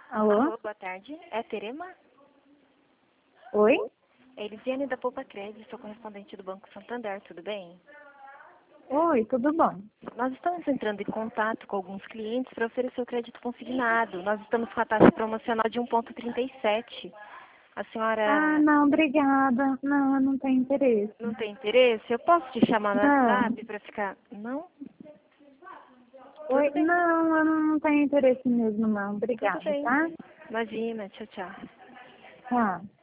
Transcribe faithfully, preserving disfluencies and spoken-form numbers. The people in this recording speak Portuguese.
Alô? Alô, boa tarde. É a Terema? Oi? É Elisiane da Poupa Crédito, sou correspondente do Banco Santander, tudo bem? Oi, tudo bom? Nós estamos entrando em contato com alguns clientes para oferecer o crédito consignado. Nós estamos com a taxa promocional de um vírgula trinta e sete. A Ah, senhora não, obrigada. Não, eu não tenho interesse. não tem interesse? Eu posso te chamar no Não. WhatsApp para ficar... Não? Oi, Tudo bem, não, eu não tenho interesse mesmo, não. tudo Obrigada, bem. tá? Imagina, tchau, tchau. Tá.